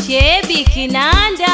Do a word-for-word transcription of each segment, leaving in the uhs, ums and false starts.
Shebi Kinanda.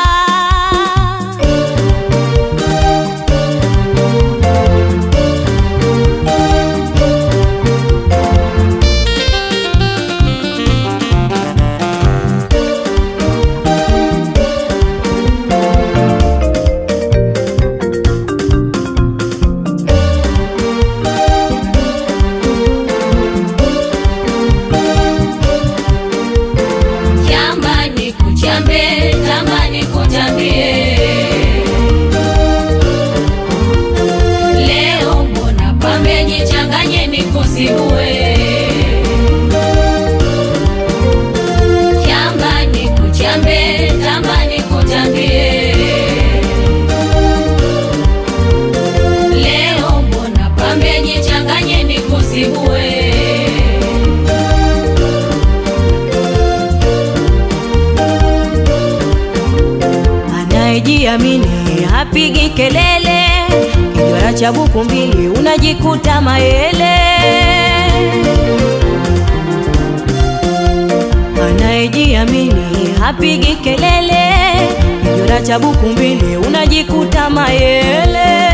Anayejiamini hapigi kelele, kijora cha buku mbili unajikuta mayele. Anayejiamini hapigi kelele, kijora cha buku mbili unajikuta mayele.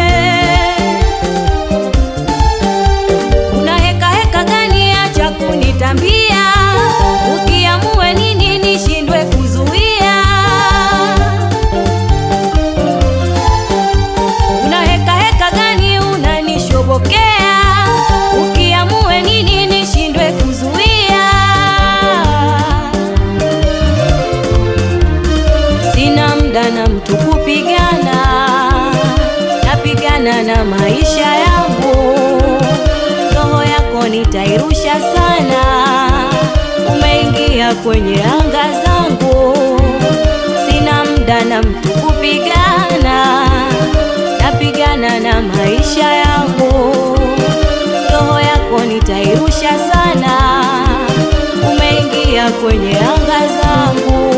Una heka heka gani acha kunitambia, ukiamue nini nishindwe kuzuia. Ukiamue nini nishindwe kuzuia. Sina muda na mtu kupigana, napigana na maisha yangu. Roho yako nitairusha sana, umeingia kwenye anga zangu. Sina muda na mtu kupigana, napigana na maisha yangu. Roho yako nitairusha sana, umeingia kwenye anga zangu.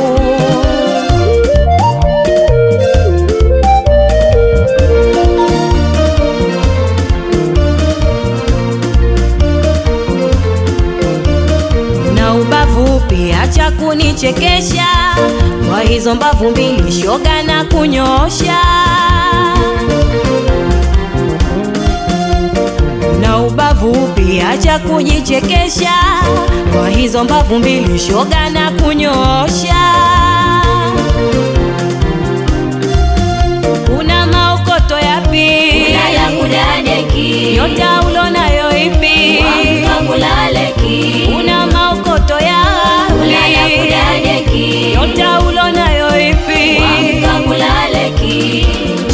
Na ubavu pia acha kunichekesha, kwa hizo mbavu mbili shoga na kunyosha. Na ubavu pia acha kujichekesha, kwa hizo mbavu mbili shoga na kunyosha. Una maokoto yapi? Una ya kudadeki, Nyota ulonayo ipi? Wakulaleki. Una maokoto yapi? Una ya kudadeki, Nyota ulonayo ipi? Wakulaleki.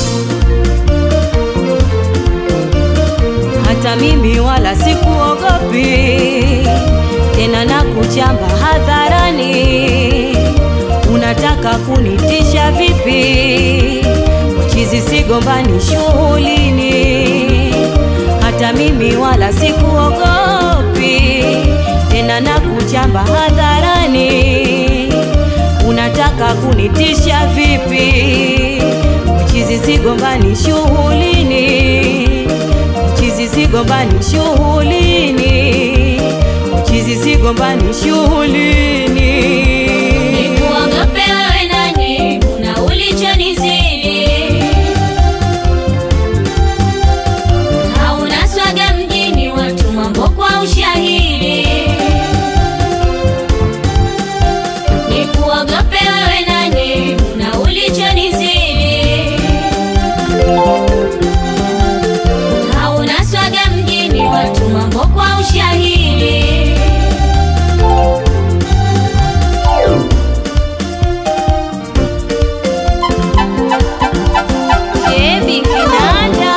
Hata mimi wala sikuogopi, tena na kuchamba hadharani. Unataka kunitisha vipi? Chizi sigombani shughulini. Hata mimi wala sikuogopi, tena na kuchamba hadharani. Unataka kunitisha vipi? Chizi sigombani shughulini. Chizi sigombani shughulini. Chizi sigombani shughulini. Nikuogope wewe nani, una ulichonizidi. Hauna swaga mjini, watu mambo kwa ushahidi. Nikuogope wewe nani, una ulichonizidi. Hauna swaga mjini, watu mambo kwa ushahidi. Shebi Kinanda.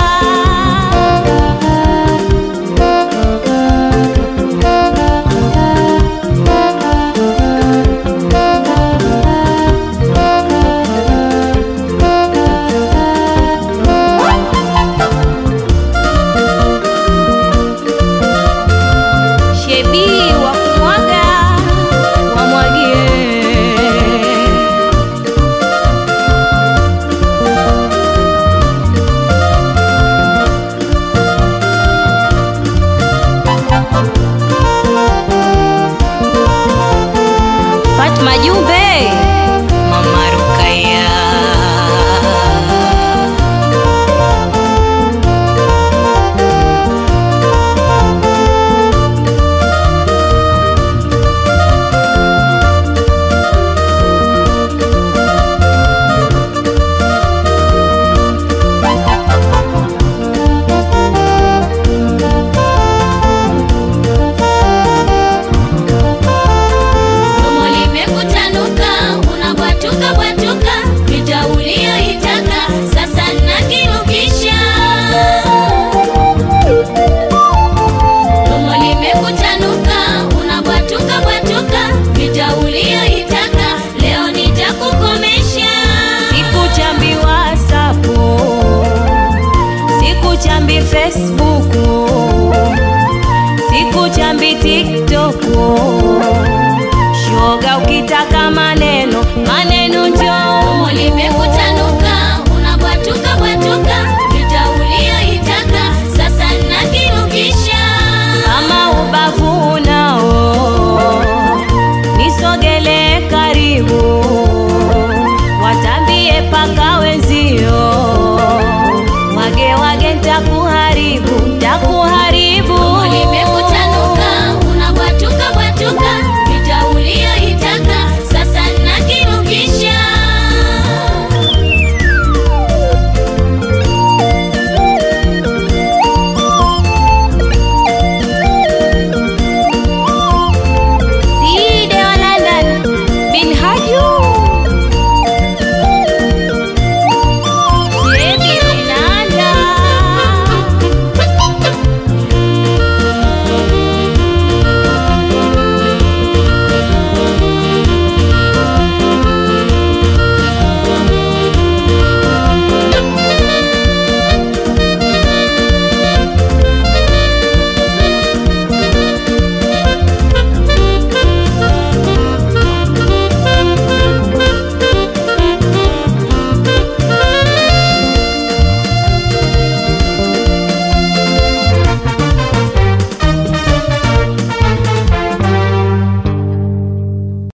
Shebi wa kumwaga, wamwagie. Fatma Jumbe. Facebook